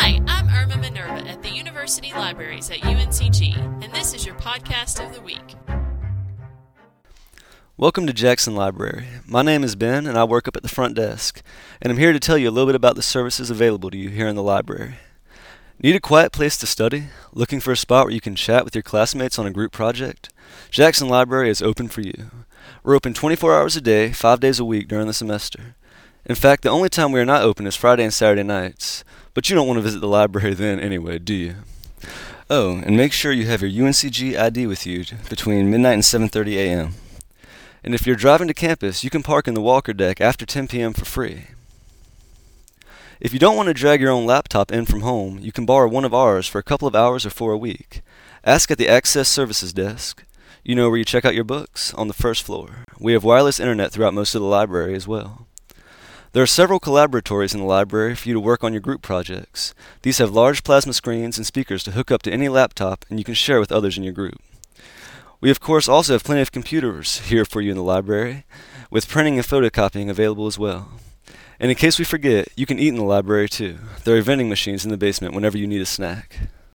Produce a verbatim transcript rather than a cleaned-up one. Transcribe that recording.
Hi, I'm Irma Minerva at the University Libraries at U N C G, and this is your podcast of the week. Welcome to Jackson Library. My name is Ben, and I work up at the front desk, and I'm here to tell you a little bit about the services available to you here in the library. Need a quiet place to study? Looking for a spot where you can chat with your classmates on a group project? Jackson Library is open for you. We're open twenty-four hours a day, five days a week during the semester. In fact, the only time we are not open is Friday and Saturday nights, but you don't want to visit the library then anyway, do you? Oh, and make sure you have your U N C G I D with you between midnight and seven thirty a.m. And if you're driving to campus, you can park in the Walker deck after ten p.m. for free. If you don't want to drag your own laptop in from home, you can borrow one of ours for a couple of hours or for a week. Ask at the Access Services desk. You know where you check out your books, on the first floor. We have wireless internet throughout most of the library as well. There are several collaboratories in the library for you to work on your group projects. These have large plasma screens and speakers to hook up to any laptop, and you can share with others in your group. We, of course, also have plenty of computers here for you in the library, with printing and photocopying available as well. And in case we forget, you can eat in the library too. There are vending machines in the basement whenever you need a snack.